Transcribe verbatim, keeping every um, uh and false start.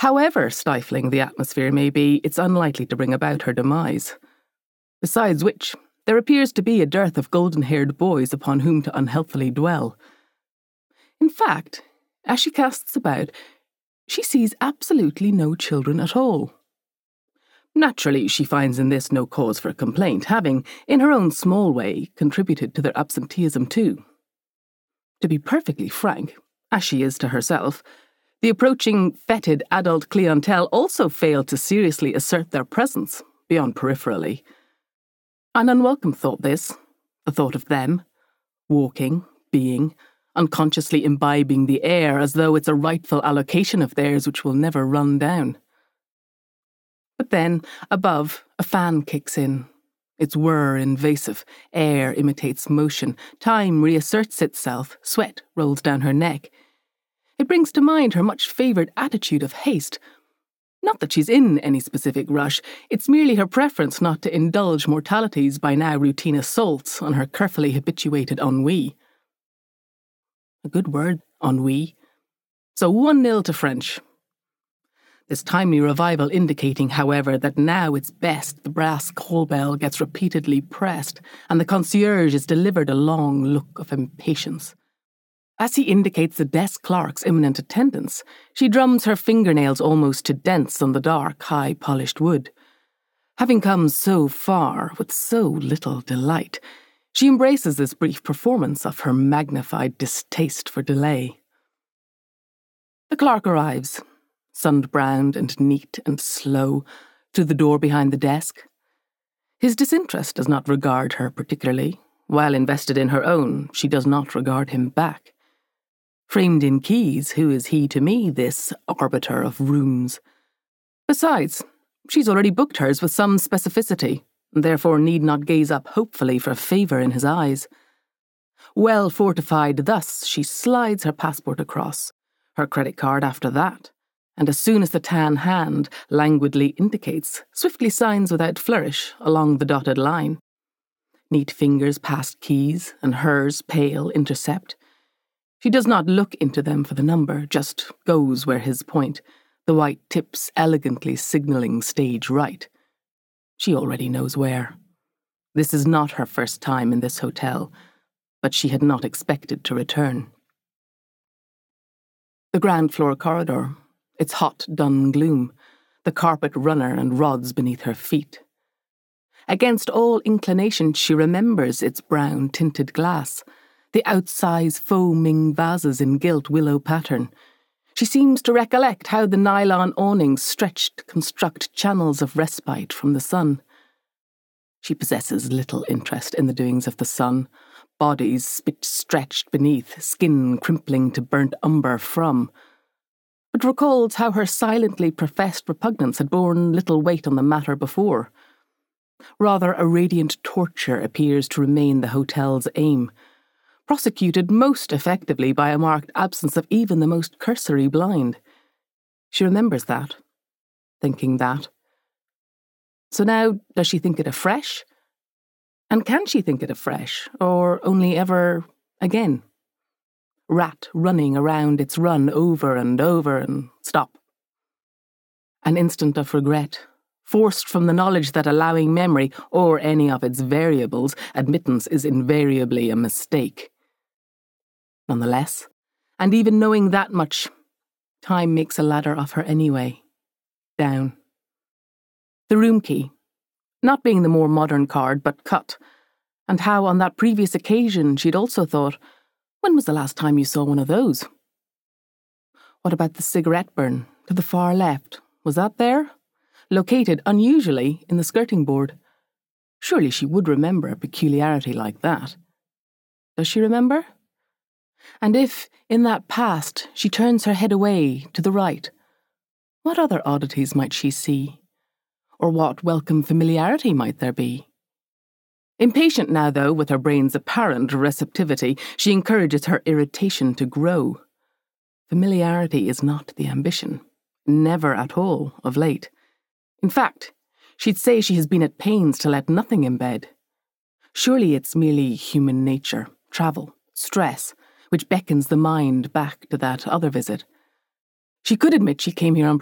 However stifling the atmosphere may be, it's unlikely to bring about her demise. Besides which, there appears to be a dearth of golden-haired boys upon whom to unhealthily dwell. In fact, as she casts about, she sees absolutely no children at all. Naturally, she finds in this no cause for complaint, having, in her own small way, contributed to their absenteeism too. To be perfectly frank, as she is to herself, the approaching fetid adult clientele also failed to seriously assert their presence, beyond peripherally. An unwelcome thought this, the thought of them, walking, being, unconsciously imbibing the air as though it's a rightful allocation of theirs which will never run down. But then, above, a fan kicks in. Its whir invasive, air imitates motion, time reasserts itself, sweat rolls down her neck. It brings to mind her much-favoured attitude of haste. Not that she's in any specific rush, it's merely her preference not to indulge mortality's by now routine assaults on her carefully habituated ennui. A good word, ennui. So one nil to French. This timely revival indicating, however, that now it's best the brass call bell gets repeatedly pressed and the concierge is delivered a long look of impatience. As he indicates the desk clerk's imminent attendance, she drums her fingernails almost to dents on the dark, high-polished wood. Having come so far with so little delight, she embraces this brief performance of her magnified distaste for delay. The clerk arrives, sun-browned and neat and slow, through the door behind the desk. His disinterest does not regard her particularly. While invested in her own, she does not regard him back. Framed in keys, who is he to me, this arbiter of rooms? Besides, she's already booked hers with some specificity, and therefore need not gaze up hopefully for favour in his eyes. Well fortified thus, she slides her passport across, her credit card after that, and as soon as the tan hand languidly indicates, swiftly signs without flourish along the dotted line. Neat fingers past keys, and hers, pale, intercept. She does not look into them for the number, just goes where his point, the white tips elegantly signalling stage right. She already knows where. This is not her first time in this hotel, but she had not expected to return. The ground floor corridor, its hot dun gloom, the carpet runner and rods beneath her feet. Against all inclination, she remembers its brown-tinted glass, the outsize foaming vases in gilt willow pattern. She seems to recollect how the nylon awnings stretched to construct channels of respite from the sun. She possesses little interest in the doings of the sun, bodies spit stretched beneath, skin crimpling to burnt umber from, but recalls how her silently professed repugnance had borne little weight on the matter before. Rather, a radiant torture appears to remain the hotel's aim, prosecuted most effectively by a marked absence of even the most cursory blind. She remembers that, thinking that. So now, does she think it afresh? And can she think it afresh, or only ever again? Rat running around its run over and over and stop. An instant of regret, forced from the knowledge that allowing memory, or any of its variables, admittance is invariably a mistake. Nonetheless, and even knowing that much, time makes a ladder of her anyway. Down. The room key, not being the more modern card, but cut, and how on that previous occasion she'd also thought, when was the last time you saw one of those? What about the cigarette burn to the far left? Was that there? Located unusually in the skirting board. Surely she would remember a peculiarity like that. Does she remember? And if, in that past, she turns her head away to the right, what other oddities might she see? Or what welcome familiarity might there be? Impatient now, though, with her brain's apparent receptivity, she encourages her irritation to grow. Familiarity is not the ambition. Never at all, of late. In fact, she'd say she has been at pains to let nothing embed. Surely it's merely human nature, travel, stress, which beckons the mind back to that other visit. She could admit she came here on